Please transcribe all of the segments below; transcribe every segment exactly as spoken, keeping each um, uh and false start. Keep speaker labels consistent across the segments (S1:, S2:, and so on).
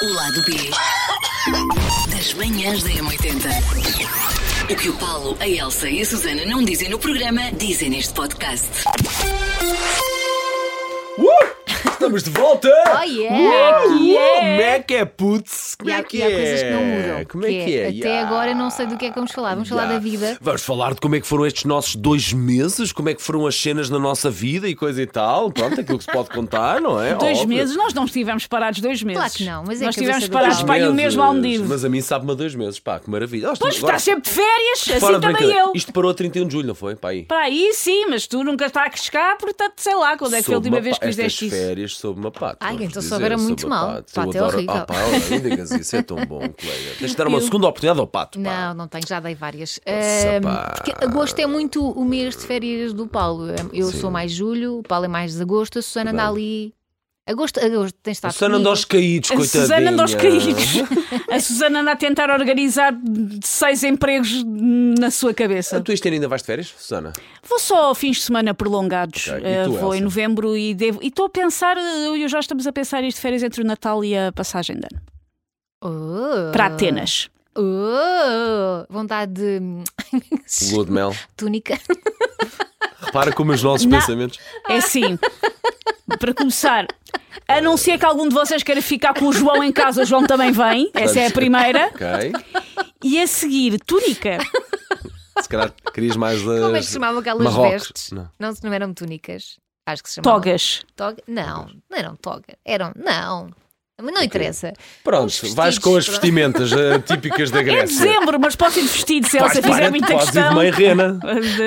S1: O lado B das manhãs da M oitenta. O que o Paulo, a Elsa e a Susana não dizem no programa, dizem neste podcast.
S2: Uh! Estamos de volta!
S3: Oh yeah!
S2: Uh!
S3: que é?
S2: Como é que é, putz? Como
S3: E há,
S2: é que
S3: e há
S2: é?
S3: coisas que não mudam.
S2: Como é que é?
S3: Até
S2: Yeah.
S3: agora eu não sei do que é que vamos falar. Vamos falar
S2: Yeah.
S3: da vida.
S2: Vamos falar de como é que foram estes nossos dois meses, como é que foram as cenas na nossa vida e coisa e tal. Pronto, aquilo que se pode contar, não é?
S4: Dois
S2: Óbvio.
S4: meses, nós não estivemos parados dois meses.
S3: Claro que não, mas é
S4: nós
S3: a cabeça
S4: estivemos
S3: do
S4: parados
S3: Paulo.
S4: para aí um mês mal
S2: Meses,
S4: medido.
S2: Mas a mim sabe-me a dois meses, pá, que maravilha. Ah,
S4: Pois,
S2: agora-
S4: estás sempre de férias,
S2: Fora
S4: assim
S2: de
S4: também
S2: brincadeira.
S4: eu.
S2: Isto parou a trinta e um de julho, não foi? Pá, aí.
S4: Para aí sim, mas tu nunca estás cá, portanto sei lá quando é que foi a
S2: Sob
S4: última
S2: uma
S4: vez que
S2: pa-
S4: fizeste
S2: Estas
S4: isso.
S2: férias sob uma pata.
S3: Ai,
S2: vamos
S3: então
S2: dizer,
S3: souberam
S2: sob
S3: muito
S2: uma
S3: mal.
S2: pata.
S3: Pato
S2: Eu
S3: é
S2: adoro-
S3: horrível.
S2: Ah, pá, olha, não digas isso, é tão bom, colega. Tens de dar uma
S4: Eu-
S2: segunda oportunidade ao pato. Pá.
S3: Não, não tenho, já dei várias.
S2: Nossa,
S3: Ahm,
S2: pá.
S3: porque agosto é muito o mês de férias do Paulo. Eu
S2: Sim.
S3: sou mais julho, o Paulo é mais agosto, a Susana
S2: Tudo
S3: anda
S2: bem.
S3: ali. Agosto, agosto tem
S2: A
S3: estado
S2: Susana anda aos caídos,
S4: A
S2: coitadinha.
S4: Susana anda aos caídos. A Susana anda a tentar organizar seis empregos na sua cabeça.
S2: Tu este ano ainda vais de férias, Susana?
S4: Vou só fins de semana prolongados.
S2: Ok. E
S4: Eh,
S2: tu,
S4: vou em
S2: Elsa?
S4: novembro e devo. E estou a pensar, eu e o Jorge estamos a pensar isto de férias entre o Natal e a passagem de ano.
S3: Oh.
S4: Para Atenas.
S3: Oh. Vontade de
S2: Lua de mel.
S3: túnica.
S2: Repara como os nossos
S4: Não.
S2: pensamentos.
S4: É assim, para começar, a não ser que algum de vocês queira ficar com o João em casa, o João também vem. Essa é a primeira.
S2: Ok.
S4: E a seguir, túnica.
S2: Se calhar querias mais das.
S3: Como é que se chamavam aquelas
S2: Marrocos.
S3: vestes?
S2: Não.
S3: Não, não eram túnicas. Acho que se chamavam.
S4: Togas.
S3: Toga? Não, não eram toga. Eram. Não. Mas não interessa.
S2: Pronto,
S3: Uns
S2: vais com as
S3: vestidos,
S2: vestimentas eh, típicas da
S4: É
S2: Grécia.
S4: dezembro, mas posso ir de vestido se a Elsa
S2: Vais,
S4: fizer
S2: para,
S4: muita
S2: podes ir de
S4: questão.
S2: meia rena.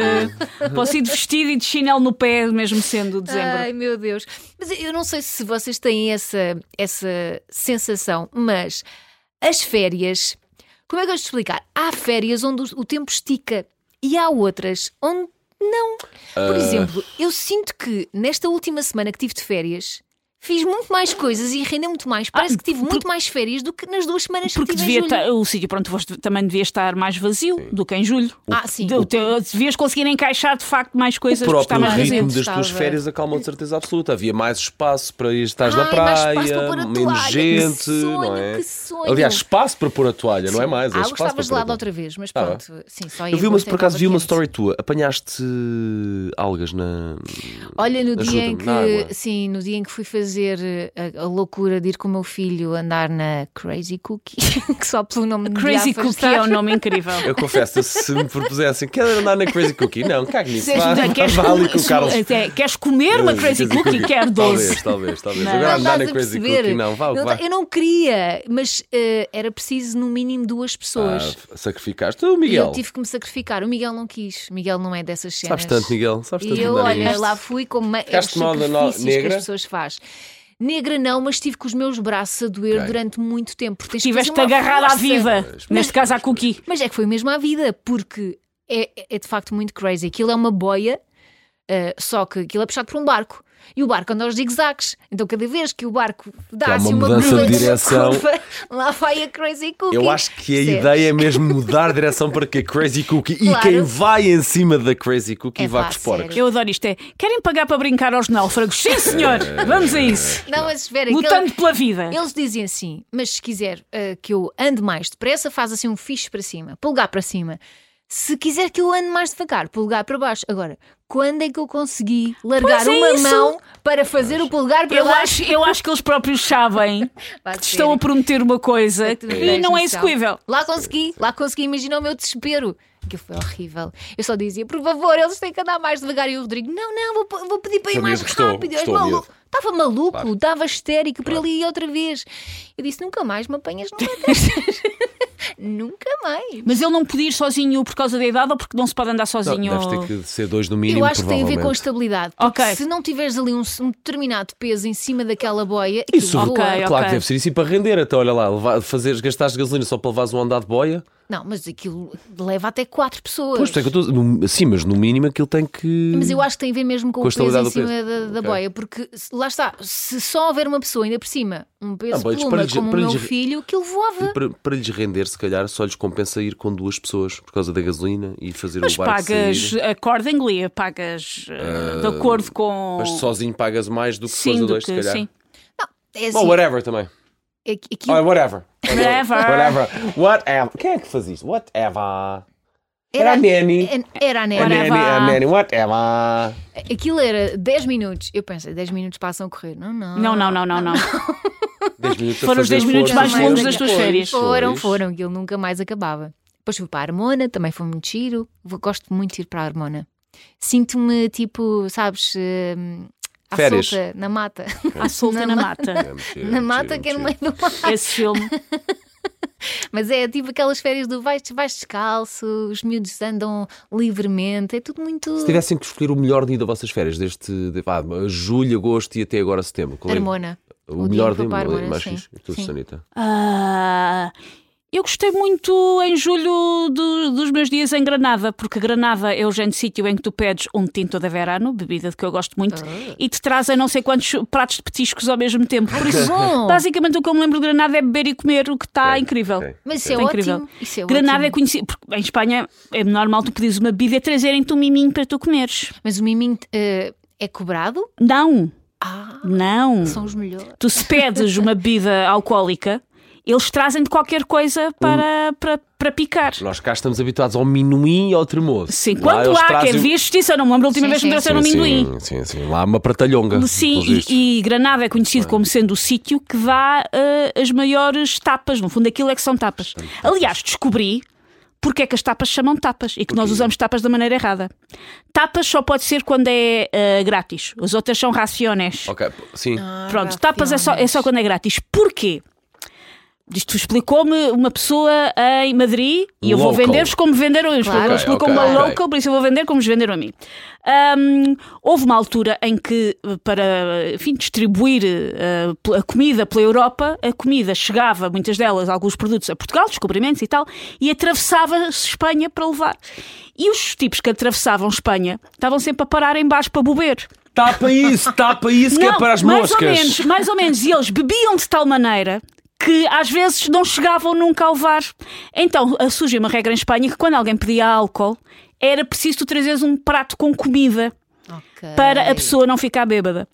S4: De- Posso ir de vestido e de chinelo no pé, mesmo sendo dezembro.
S3: Ai, meu Deus. Mas eu não sei se vocês têm essa, essa sensação, mas as férias, como é que eu vou te explicar? Há férias onde o o tempo estica e há outras onde não. Por
S2: Ah.
S3: exemplo, eu sinto que nesta última semana que tive de férias fiz muito mais coisas e rendei muito mais. Parece
S4: Ah,
S3: que tive
S4: por-
S3: muito mais férias do que nas duas semanas
S4: Porque
S3: que tive
S4: devia
S3: em julho.
S4: estar, o sítio pronto foste- também devia estar mais vazio do que em julho.
S3: Ah, sim.
S4: De- te- Devias conseguir encaixar de facto mais coisas
S2: O
S4: porque está
S2: próprio
S4: mais
S2: ritmo
S4: vazio.
S2: das tuas
S3: Estava-
S2: férias acalmou de certeza absoluta. Havia mais espaço para ir estar na
S3: Ai, mais espaço
S2: praia,
S3: para pôr a
S2: menos
S3: toalha.
S2: gente,
S3: Que sonho,
S2: não é?
S3: que sonho.
S2: Aliás, espaço para pôr a toalha, não é
S3: Sim.
S2: mais? É
S3: A água
S2: espaço
S3: estava
S2: para pôr a
S3: gelada
S2: toalha.
S3: outra vez, mas
S2: Tá
S3: pronto. Sim, só
S2: Eu vi
S3: ia
S2: uma,
S3: quando
S2: por acaso
S3: estava
S2: vi uma
S3: quente.
S2: story tua. Apanhaste algas na.
S3: Olha, no dia em
S2: Ajuda-me, na água.
S3: que sim, no dia em que fui fazer a, a loucura de ir com o meu filho andar na Crazy Cookie, que só pelo nome me
S4: Crazy
S3: devia
S4: Cookie
S3: afastar.
S4: é um nome incrível.
S2: Eu confesso, se me propusessem, quer andar na Crazy Cookie? Não, cague nisso. Vá,
S4: Queres, queres
S2: vá ali
S4: comer-
S2: com o Carlos.
S4: é, queres comer uma Crazy Cookie? Quer doze.
S2: Talvez, talvez, talvez.
S4: Não.
S2: Agora
S3: Não
S2: andar
S3: estás
S2: na
S3: a
S2: Crazy
S3: perceber.
S2: Cookie, não. Vá,
S3: Não
S2: vá.
S3: tá- eu não queria, mas eh, era preciso no mínimo duas pessoas.
S2: Ah, sacrificaste o
S3: E
S2: Miguel.
S3: eu tive que me sacrificar. O Miguel não quis. O Miguel não é dessas cenas.
S2: Sabes tanto, Miguel. Sabes tanto
S3: E eu,
S2: andar
S3: olha,
S2: nisto.
S3: lá fui com ma- os
S2: Ficaste mal da no-
S3: sacrifícios que
S2: negra?
S3: as pessoas fazem. Negra não, mas estive com os meus braços a doer
S2: Ok.
S3: durante muito tempo. Porque tens que
S4: Estiveste
S3: fazer uma
S4: agarrada à
S3: força.
S4: viva.
S2: Mas-
S4: Neste caso à Cookie.
S3: Mas é que foi mesmo à vida, porque é, é de facto muito crazy. Aquilo é uma boia, uh, só que aquilo é puxado por um barco. E o barco anda aos zigue-zagues. Então, cada vez que o barco dá
S2: há
S3: assim
S2: uma
S3: uma
S2: mudança
S3: curva,
S2: de
S3: uma
S2: direção.
S3: curva, lá vai a Crazy Cookie.
S2: Eu acho que a
S3: Percebes?
S2: ideia é mesmo mudar a direção para que a Crazy Cookie e
S3: Claro.
S2: quem vai em cima da Crazy Cookie
S3: É
S2: vá
S3: pá,
S2: com os porcos.
S3: sério.
S4: Eu adoro isto. É, querem pagar para brincar aos náufragos? Sim, senhor. Vamos a isso.
S3: Não, mas espera,
S4: Lutando
S3: aquele-
S4: pela vida.
S3: eles dizem assim, mas se quiser uh, que eu ande mais depressa, faz assim um fixe para cima, polegar para cima. Se quiser que eu ande mais devagar, polegar para baixo. Agora, quando é que eu consegui largar
S4: Pois é
S3: uma
S4: isso.
S3: mão para fazer o polegar para
S4: Eu
S3: baixo?
S4: acho, eu acho que eles próprios sabem
S3: Pá,
S4: que te estão a
S3: sério.
S4: prometer uma coisa
S3: Tu não
S4: e
S3: tens
S4: não é
S3: noção.
S4: execuível.
S3: Lá consegui, lá consegui, imagina o meu desespero. Aquilo foi horrível. Eu só dizia, por favor, eles têm que andar mais devagar. E o Rodrigo, não, não, vou, vou pedir para ir
S2: O
S3: mais
S2: miúdo gostou,
S3: rápido. Eu,
S2: gostou, o
S3: maluco.
S2: miúdo.
S3: Estava maluco,
S2: Claro.
S3: estava histérico para
S2: Claro.
S3: ele ir outra vez. Eu disse, nunca mais me apanhas numa destas. Nunca mais.
S4: Mas ele não podia ir sozinho por causa da idade ou porque não se pode andar
S2: Não,
S4: sozinho?
S2: deves ter que ser dois no mínimo.
S3: Eu acho que tem a ver com a
S2: provavelmente.
S3: estabilidade. Porque
S4: Ok.
S3: se não tiveres ali um, um determinado peso em cima daquela boia,
S2: Isso,
S3: aquilo voa.
S4: Ok,
S2: claro
S4: ok.
S2: que deve ser isso e para render. Então, olha lá, levar, fazeres, gastaste gasolina só para levares um andar de boia.
S3: Não, mas aquilo leva até quatro pessoas.
S2: Pois, é que eu estou. no- Sim, mas no mínimo aquilo tem que.
S3: Mas eu acho que tem a ver mesmo com,
S2: Com a
S3: o peso em
S2: estabilidade do
S3: cima
S2: peso.
S3: da, da
S2: Ok.
S3: boia, porque se- lá está, se só houver uma pessoa ainda por cima, um peso
S2: Não, para lhes-
S3: pluma
S2: para lhes-
S3: como
S2: para
S3: o meu
S2: lhes-
S3: filho, aquilo voava.
S2: Para, para lhes render, se calhar, só lhes compensa ir com duas pessoas por causa da gasolina e fazer
S4: Mas
S2: o barco
S4: pagas
S2: sair.
S4: accordingly, pagas uh, de acordo com.
S2: Mas sozinho pagas mais do que se
S4: Sim,
S2: fores a
S4: do
S2: dois,
S4: que,
S2: se calhar.
S4: sim.
S3: Não, é assim,
S2: Bom, whatever também.
S3: aquilo,
S2: Oh, whatever.
S4: Whatever.
S2: Whatever. Whatever. Quem é que faz isto? Whatever. Era
S3: era,
S2: a Nanny.
S3: Era a
S2: A
S3: Nanny.
S2: Nanny, a Nanny. Whatever.
S3: Aquilo era dez minutos. Eu pensei, dez minutos passam a correr. Não, não.
S4: Não, não, não, não, não.
S2: dez minutos a
S4: Foram os
S2: fazer
S4: dez minutos
S2: força.
S4: mais longos das tuas
S2: Pois,
S4: férias.
S3: Foram,
S2: pois.
S3: foram. Aquilo nunca mais acabava. Depois fui para a Armona, também foi muito giro. Vou- Gosto muito de ir para a Armona. Sinto-me tipo, sabes, hum, à
S2: Férias.
S3: solta, na mata.
S4: À solta na mata.
S2: É mentira,
S3: Na
S2: mentira,
S3: mata que é no
S2: mentira.
S3: meio do mar.
S4: Esse filme.
S3: Mas é tipo aquelas férias do vais, vais descalço, os miúdos andam livremente, é tudo muito.
S2: Se tivessem que escolher o melhor dia das vossas férias, deste de, ah, julho, agosto e até agora setembro, qual é?
S3: Armona.
S2: O,
S3: O
S2: melhor
S3: dia
S2: dia,
S3: para a Armona,
S2: mais
S3: sim.
S2: fixe. E tu,
S3: Sim.
S2: Sanita?
S4: Ah, eu gostei muito em julho do- dos meus dias em Granada, porque Granada é o género de sítio em que tu pedes um tinto de verano, bebida de que eu gosto muito, e te trazem não sei quantos pratos de petiscos ao mesmo tempo. Por isso,
S3: bom.
S4: basicamente, o que eu me lembro de Granada é beber e comer, o que está
S2: Ok,
S4: incrível.
S2: ok.
S3: Mas isso é
S4: Está
S3: ótimo.
S4: incrível.
S3: Isso é
S4: Granada é
S3: ótimo.
S4: conhecido, porque em Espanha é normal tu pedires uma bebida e trazerem-te um miminho para tu comeres.
S3: Mas o miminho eh, é cobrado?
S4: Não,
S3: Ah,
S4: não.
S3: são os melhores.
S4: Tu se pedes uma bebida alcoólica, eles trazem-te qualquer coisa para, para, para picar.
S2: Nós cá estamos habituados ao minuim e ao tremoso.
S4: Sim,
S2: Lá
S4: quanto
S2: eles
S4: há,
S2: trazem-
S4: que havia justiça, eu não me lembro a última
S3: Sim,
S4: vez que me
S3: sim.
S4: trouxeram um
S2: Sim,
S4: amendoim.
S2: sim, sim, sim. Lá há uma pratalhonga.
S4: Sim,
S2: pelos vistos.
S4: e, e Granada é conhecido como sendo o sítio que dá eh, as maiores tapas. No fundo, aquilo é que são tapas. Aliás, descobri porque é que as tapas se chamam tapas e que nós usamos tapas da maneira errada. Tapas só pode ser quando é eh, grátis. As outras são raciones.
S2: Ok, sim.
S3: Ah,
S4: Pronto, tapas é só, é só quando é grátis. Porquê? Isto explicou-me uma pessoa em Madrid e eu vou
S2: Local.
S4: vender-vos como venderam a mim.
S3: Claro.
S4: Ele explicou
S2: Ok,
S4: uma
S2: ok.
S4: local, por isso eu vou vender como os venderam a mim. Ahm, houve uma altura em que, para enfim, distribuir uh, a comida pela Europa, a comida chegava, muitas delas, alguns produtos a Portugal, descobrimentos e tal, e atravessava-se Espanha para levar. E os tipos que atravessavam Espanha estavam sempre a parar em baixo para beber.
S2: Tapa isso, tapa isso, que é
S4: Não,
S2: para as
S4: mais
S2: moscas.
S4: ou menos, mais ou menos. E eles bebiam de tal maneira que às vezes não chegavam nunca a levar. Então surgiu uma regra em Espanha que quando alguém pedia álcool era preciso tu trazeres um prato com comida
S3: Ok.
S4: para a pessoa não ficar bêbada.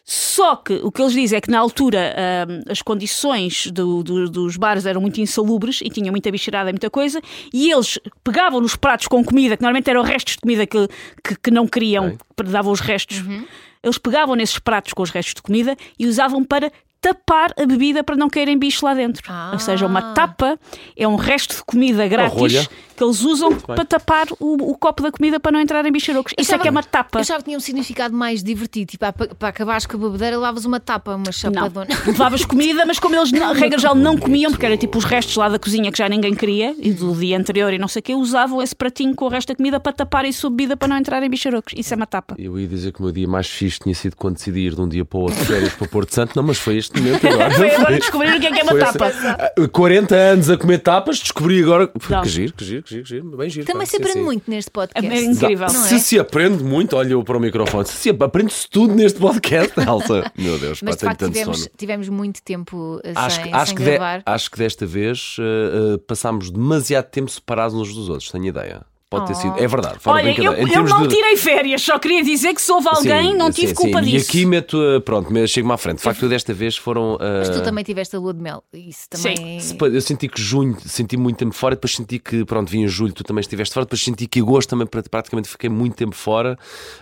S4: Só que o que eles dizem é que na altura hum, as condições do- do- dos bares eram muito insalubres e tinha muita bicharada e muita coisa, e eles pegavam nos pratos com comida, que normalmente eram restos de comida que, que, que não queriam,
S2: Ok.
S4: davam os restos. Eles pegavam nesses pratos com os restos de comida e usavam para tapar a bebida para não caírem bicho lá dentro.
S3: Ah.
S4: Ou seja, uma tapa é um resto de comida grátis
S2: rolha.
S4: que eles usam para tapar o, o copo da comida para não entrarem bicharocos. Isso é
S3: achava-
S4: que é uma tapa.
S3: Eu achava que tinha um significado mais divertido. Tipo, para, para acabares com a bebedeira, levavas uma tapa, uma
S4: Não,
S3: chapadona.
S4: levavas comida, mas como eles, na regra geral, não comiam, porque era tipo os restos lá da cozinha que já ninguém queria, e do dia anterior e não sei o quê, usavam esse pratinho com o resto da comida para taparem sua bebida para não entrarem bicharocos. Isso é uma tapa.
S2: Eu ia dizer que o meu dia mais fixe tinha sido quando decidi ir de um dia para o outro de férias para Porto Santo. Não, mas foi este momento agora.
S4: Foi agora descobrir o que é que é uma
S2: Foi
S4: tapa.
S2: esse- Ah, quarenta anos a comer tapas, descobri agora.
S4: Não.
S2: Que giro, que giro, que giro, que giro. Bem giro.
S3: Também
S2: pá.
S3: se
S2: Sim,
S3: aprende
S2: sim.
S3: muito neste podcast.
S4: É incrível.
S3: Não
S2: Se
S3: é?
S2: se aprende muito, olha eu para o microfone, se se aprende-se tudo neste podcast, Elsa. Meu Deus,
S3: Mas
S2: pá,
S3: de facto
S2: tenho tanto
S3: tivemos,
S2: sono.
S3: tivemos muito tempo uh,
S2: Acho,
S3: sem,
S2: que- acho,
S3: sem
S2: que de-
S3: gravar.
S2: acho que desta vez uh, uh, passámos demasiado tempo separados uns dos outros, tenho ideia. Pode ter
S3: Oh.
S2: sido. É verdade. Fora
S4: Olha, eu,
S2: brincadeira. Em
S4: eu
S2: termos
S4: não
S2: de-
S4: tirei férias, só queria dizer que se houve alguém,
S2: Sim,
S4: não
S2: sim,
S4: tive
S2: sim.
S4: culpa
S2: E
S4: disso.
S2: aqui meto, uh, pronto, me- chego-me à frente. De facto, eu desta vez foram. uh,
S3: Mas tu também tiveste a lua de mel. Isso também.
S2: se- Eu senti que junho senti muito tempo fora, depois senti que, pronto, vinha julho, tu também estiveste fora, depois senti que agosto também pra- praticamente fiquei muito tempo fora.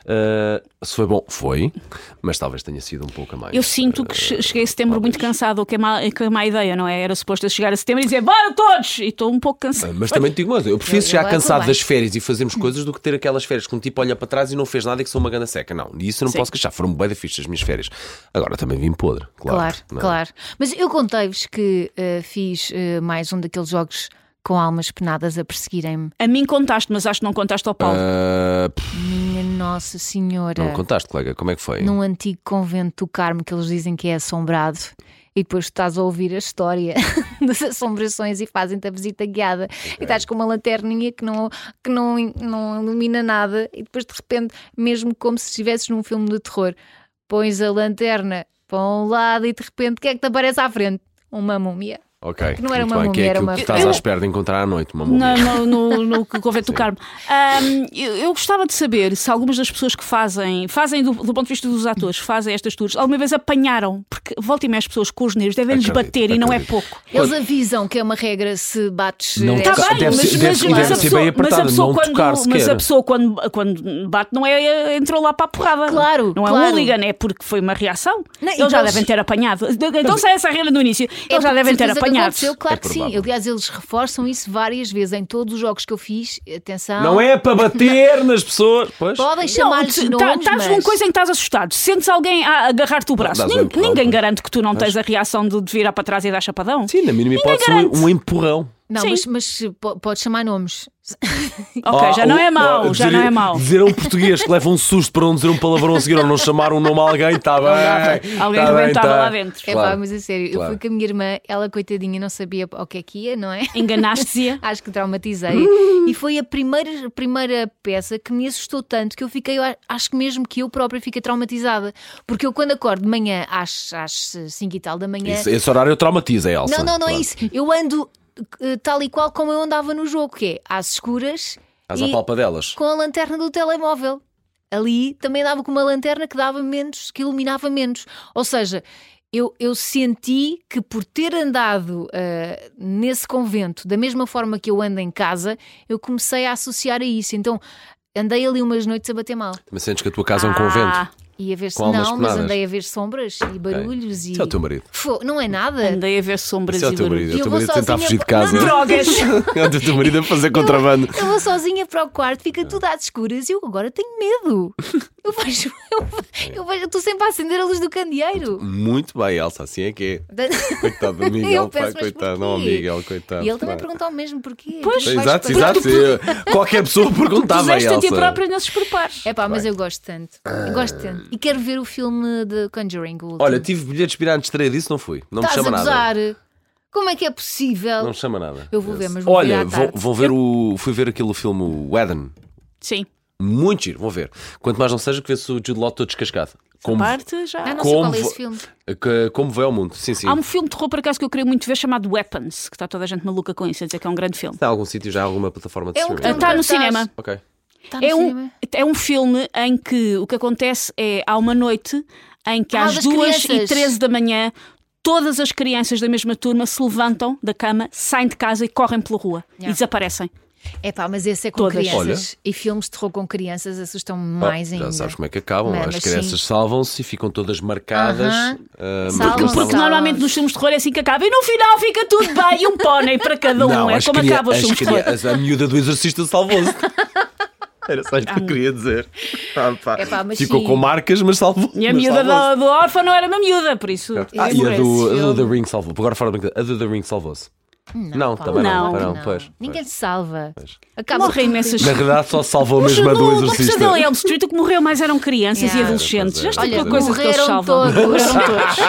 S2: Uh, se foi bom, foi, mas talvez tenha sido um pouco a mais.
S4: Eu sinto que che- cheguei a setembro muito cansado, o que é má, que é má ideia, não é? Era suposto eu chegar a setembro e dizer bora todos! E estou um pouco cansado.
S2: Mas também te digo uma coisa, eu prefiro
S3: Eu-
S2: chegar
S3: eu
S2: cansado
S3: levo
S2: das
S3: bem.
S2: férias e fazermos coisas do que ter aquelas férias que um tipo olha para trás e não fez nada e que sou uma ganda seca. Não, e isso eu não
S4: Sim.
S2: posso queixar. Foram bem da fixe as minhas férias. Agora também vim podre, claro.
S3: Claro,
S2: não é?
S3: claro. Mas eu contei-vos que uh, fiz uh, mais um daqueles jogos com almas penadas a perseguirem-me.
S4: A mim contaste, mas acho que não contaste ao Paulo.
S2: Ah, pff,
S3: Minha Nossa Senhora.
S2: não contaste, colega, como é que foi?
S3: Num antigo convento do Carmo que eles dizem que é assombrado. E depois tu estás a ouvir a história das assombrações e fazem-te a visita guiada. E estás com uma lanterninha que, não, que não, não ilumina nada. E depois de repente, mesmo como se estivesses num filme de terror, pões a lanterna para um lado e de repente o que é que te aparece à frente? Uma múmia.
S2: Ok.
S3: Que não era
S2: muito
S3: uma
S2: bem, que é
S3: múmia, era
S2: aquilo
S3: uma-
S2: que estás
S4: Eu-
S2: à espera de encontrar à noite, uma
S4: No,
S2: múmia.
S4: no, no, no convento do Carmo. Ahm, eu, eu gostava de saber se algumas das pessoas que fazem, fazem do, do ponto de vista dos atores, fazem estas tours, alguma vez apanharam, porque que volta e meia as pessoas com os nervos devem-lhes
S2: Acredito,
S4: bater e não é
S2: acredito.
S4: pouco.
S3: Eles avisam que é uma regra se bates.
S2: Não
S3: é
S2: toca-
S4: Está bem,
S2: deve
S4: mas,
S2: ser-
S4: mas-
S2: deve-
S4: mas
S2: deve
S4: a
S2: ser
S4: pessoa,
S2: bem
S4: mas a
S2: apertada,
S4: pessoa
S2: não
S4: quando,
S2: tocar
S4: mas
S2: sequer.
S4: a pessoa quando, quando bate não é entrou lá para a porrada.
S3: Claro,
S4: Não é
S3: claro.
S4: um hooligan, é porque foi uma reação.
S3: Não, e
S4: eles já
S3: eles-
S4: devem ter apanhado. Então sai essa regra no início.
S3: É
S4: Eles já
S3: de
S4: devem ter
S3: certeza que
S4: apanhado.
S3: aconteceu, claro
S2: É
S3: que sim.
S2: provável.
S3: Aliás, eles reforçam isso várias vezes em todos os jogos que eu fiz. Atenção.
S2: Não é para bater nas pessoas. Pois.
S3: Podem
S4: Não,
S3: chamar-lhes
S4: tu-
S3: nomes,
S4: tá- estás
S3: mas...
S4: numa coisa em que estás assustado. Sentes alguém a agarrar-te o braço.
S2: dás um
S4: Nin-
S2: empurrão,
S4: ninguém
S2: pois.
S4: garante que tu não tens a reação de, de virar para trás e dar chapadão.
S2: Sim, na mínima
S4: Ninguém
S2: hipótese,
S4: garante.
S2: um, um empurrão.
S3: Não,
S4: Sim.
S3: mas, mas po- pode chamar nomes.
S4: Ok, já
S2: Ah,
S4: não
S2: o-
S4: é mau,
S2: ah,
S4: já
S2: dizer-
S4: não é mau.
S2: Dizer a um português que leva um susto para não dizer um palavrão a seguir ou não chamar um nome a alguém, está bem.
S4: Alguém
S2: tá bem,
S4: rebentava
S2: tá.
S4: lá dentro.
S3: É
S2: Claro.
S3: pá, mas a sério,
S2: Claro.
S3: eu fui com a minha irmã, ela coitadinha não sabia o que é que ia, não é?
S4: Enganaste-se.
S3: Acho que traumatizei. E foi a primeira, primeira peça que me assustou tanto que eu fiquei, eu a- acho que mesmo que eu própria fiquei traumatizada. Porque eu quando acordo de manhã às, às cinco e tal da manhã.
S2: Isso- esse horário traumatiza, Elsa.
S3: Não, não, não é
S2: Claro.
S3: isso. Eu ando eh, tal e qual como eu andava no jogo, que é às escuras
S2: Às
S3: e
S2: apalpadelas.
S3: com a lanterna do telemóvel. Ali também dava com uma lanterna que dava menos, que iluminava menos. Ou seja, eu, eu senti que por ter andado ah, nesse convento da mesma forma que eu ando em casa, eu comecei a associar a isso. Então andei ali umas noites a bater mal.
S2: Mas sentes que a tua casa é um
S4: Ah,
S2: convento.
S3: E a ver
S2: Com almas
S3: não, mas
S2: penadas.
S3: andei a ver sombras e barulhos e.
S2: Isso é o teu marido.
S3: Fo- Não é nada.
S4: Andei a ver sombras
S2: Isso é o
S4: e
S2: teu
S4: barulhos.
S2: marido. É o
S3: Eu
S2: teu
S3: vou
S2: marido a tentar
S3: sozinha
S2: fugir de
S3: para-
S2: casa.
S4: Drogas!
S2: É o teu marido a fazer contrabando.
S3: Eu vou sozinha para o quarto, fica tudo às escuras e eu agora tenho medo. Eu vejo, eu, eu vejo, eu estou sempre a acender a luz do candeeiro.
S2: Muito bem, Elsa, assim é que é. Coitado do
S3: Eu
S2: Miguel,
S3: penso,
S2: pai,
S3: mas
S2: coitado.
S3: porquê?
S2: Não, Miguel, coitado.
S3: E ele também
S2: Pá.
S3: perguntou o mesmo porquê.
S4: Pois.
S3: Porquê vais
S2: Exato,
S3: fazer
S2: exato.
S3: tudo?
S2: sim. Qualquer pessoa perguntava a
S4: Puseste a ti
S2: Elsa.
S4: própria nesses preparos.
S3: É pá, mas eu gosto tanto. Eu gosto tanto. E quero ver o filme de Conjuring. O último.
S2: Olha, tive bilhetes pirantes estreia disso, não fui. Não me
S3: Estás
S2: chama
S3: a
S2: nada.
S3: gozar? Como é que é possível?
S2: Não me chama nada.
S3: Eu vou ver, mas vou
S2: Olha,
S3: ver à
S2: vou,
S3: tarde.
S2: vou ver o. Fui ver aquele filme, o Eden.
S4: Sim.
S2: Muito giro, vou ver. Quanto mais não seja que vê-se o Jude Law todo descascado. Como,
S4: Parte já.
S3: Ah, não sei
S2: como,
S3: qual é esse
S2: vo-
S3: filme.
S2: que- como vê ao mundo. Sim, sim.
S4: Há um filme de terror, por acaso, que eu queria muito ver chamado Weapons, que está toda a gente maluca com isso, a dizer que é um grande filme.
S2: Está em algum sítio já, alguma plataforma de
S3: É um
S2: streaming?
S3: que
S4: Está no
S3: cartaz.
S4: cinema.
S2: Ok.
S3: Está no
S4: É um,
S3: cinema?
S4: é um filme em que o que acontece é há uma noite em que
S3: Ah,
S4: às
S3: das
S4: duas e
S3: crianças.
S4: treze da manhã todas as crianças da mesma turma se levantam da cama, saem de casa e correm pela rua
S3: Yeah.
S4: e desaparecem.
S3: É pá, mas esse é com
S4: Todas.
S3: crianças. E filmes de terror com crianças assustam-me mais
S2: Oh,
S3: ainda.
S2: já sabes como é que acabam.
S3: Mas,
S2: As
S3: mas
S2: crianças
S3: sim.
S2: salvam-se e ficam todas marcadas.
S3: Aham.
S2: ah, mas
S3: Salvam-se.
S2: não
S4: Porque
S2: salvam-
S4: normalmente nos filmes de terror é assim que acaba e no final fica tudo bem e um pônei para cada um.
S2: Não,
S4: é
S2: as
S4: como
S2: cria-
S4: acabam os
S2: as
S4: filmes de
S2: cria-
S4: terror.
S2: as- A miúda do exorcista salvou-se. Era só isto que eu queria dizer. Ah, pá.
S3: Epá, mas
S2: Ficou
S3: sim.
S2: com marcas, mas salvou.
S4: E a
S2: mas
S4: miúda
S2: salvou-se.
S4: do, do órfão não era uma miúda, por isso.
S2: Ah, e a
S4: esse
S2: do, a do
S4: filme.
S2: The Ring salvou. Agora fora da brincadeira. A do The Ring salvou-se. Não,
S3: pá,
S2: também não.
S4: Não.
S2: não,
S3: Não.
S2: Pois,
S3: Ninguém
S2: pois.
S3: se salva.
S2: Pois.
S3: Acaba
S4: Morrem
S3: tudo.
S4: imensas.
S2: Na realidade, só salvou
S4: Mas
S2: mesmo a do
S4: no- no
S2: exorcista.
S4: Pesadelo em Elm Street, o que morreu mais eram crianças
S3: Yeah.
S4: e adolescentes.
S2: Pois é,
S4: Esta
S2: pois
S4: é
S2: é.
S4: uma coisa que eles
S3: Morreram
S4: salvam.
S3: todos.
S4: Morreram todos.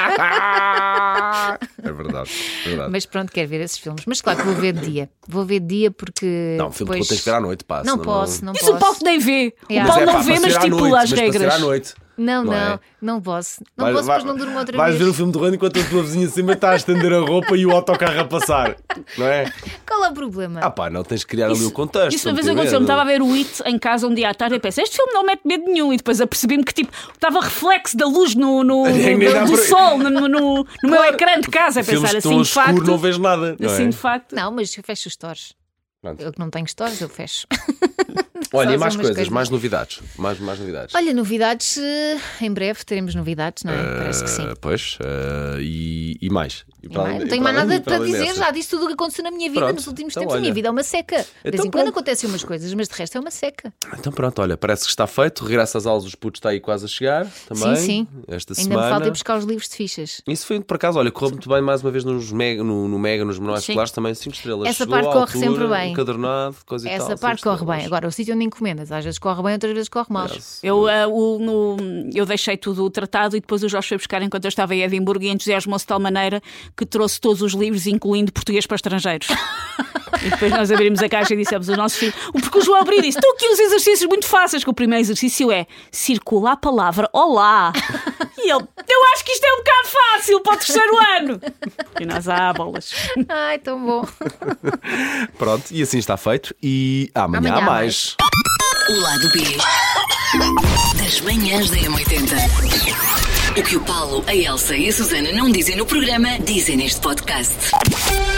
S2: É verdade. É verdade.
S3: Mas pronto, quero ver esses filmes. Mas claro que vou ver de dia. Vou ver de dia porque.
S2: Não, o filme
S3: depois...
S2: que tens que ver à noite, pá.
S3: Não
S2: senão
S3: posso, não
S4: Isso
S3: posso.
S4: o Paulo nem vê.
S3: Yeah.
S4: O Paulo
S2: é, pá,
S4: não vê,
S2: para
S4: mas
S2: ser à
S4: estipula
S2: noite,
S4: as
S2: mas para ser
S4: regras.
S2: à noite.
S3: Não,
S2: Não
S3: não,
S2: é?
S3: não posso. Não
S2: Vai-
S3: posso,
S2: vai-
S3: depois não durmo outra
S2: vais
S3: vez.
S2: ver o filme do Rando enquanto a tua vizinha de cima está a estender a roupa e o autocarro a passar. Não é?
S3: Qual é o problema?
S2: Ah pá, não tens de criar ali o
S4: Isso,
S2: contexto.
S4: isso uma
S2: não
S4: vez
S2: tem
S4: aconteceu,
S2: medo.
S4: estava a ver o It em casa um dia à tarde e pensei, este filme não mete medo nenhum. E depois apercebi-me que tipo, estava reflexo da luz no, no, no-
S2: Nem
S4: do,
S2: dá
S4: do
S2: para-
S4: sol no, no, no meu ecrã de casa. A
S2: Filmes
S4: pensar
S2: que
S4: assim
S2: estão
S4: de
S2: escuro,
S4: facto.
S2: não vês nada. Não
S4: Assim
S2: é?
S4: de facto.
S3: Não, mas eu fecho os stores.
S2: Pronto.
S3: Eu que não tenho stores, eu fecho.
S2: Olha, e
S3: Só
S2: mais
S3: umas
S2: coisas,
S3: coisas.
S2: mais novidades. Mais, mais novidades.
S3: Olha, novidades, eh, em breve teremos novidades, não é? Parece que sim.
S2: Ah, pois, ah, e, e mais. E
S3: E
S2: para
S3: mais,
S2: além-
S3: não
S2: e
S3: tenho
S2: para
S3: mais
S2: além-
S3: nada
S2: e para
S3: para
S2: além
S3: dizer,
S2: dessas.
S3: já disse tudo o que aconteceu na minha vida
S2: Pronto,
S3: nos últimos
S2: então
S3: tempos. A
S2: olha.
S3: minha vida é uma seca. De vez
S2: Então
S3: em quando
S2: pronto.
S3: acontecem umas coisas, mas de resto é uma seca.
S2: Então pronto, olha, parece que está feito. Regresso às aulas, os putos está aí quase a chegar também.
S3: Sim, sim.
S2: Esta
S3: Ainda
S2: semana.
S3: me falta ir buscar os livros de fichas.
S2: Isso foi por acaso, olha, correu muito bem mais uma vez nos mega, no, no Mega, nos manuais
S4: Sim.
S2: escolares também, cinco estrelas.
S3: Essa
S2: Chegou
S3: parte
S2: à
S3: corre
S2: altura,
S3: sempre bem.
S2: Encadernado, coisa e tal.
S3: Essa
S2: cinco
S3: parte corre
S2: estrelas.
S3: bem. Agora, o sítio onde encomendas, às vezes corre bem, outras vezes corre mal.
S2: Yes.
S4: Eu, ah, o- no- eu deixei tudo tratado e depois o Jorge foi buscar enquanto eu estava em Edimburgo e entusiasmou-se de tal maneira que trouxe todos os livros, incluindo português para estrangeiros. E depois nós abrimos a caixa e dissemos ao nosso filho, porque o João abriu e disse: estou aqui uns exercícios muito fáceis, que o primeiro exercício é circula a palavra olá. E ele, eu acho que isto é um bocado fácil para o terceiro ano. E nós, ah, bolas.
S3: Ai, tão bom.
S2: Pronto, e assim está feito. E amanhã,
S3: Amanhã
S2: há
S3: há
S2: mais.
S1: O lado B das manhãs da M oitenta. O que o Paulo, a Elsa e a Susana não dizem no programa, dizem neste podcast.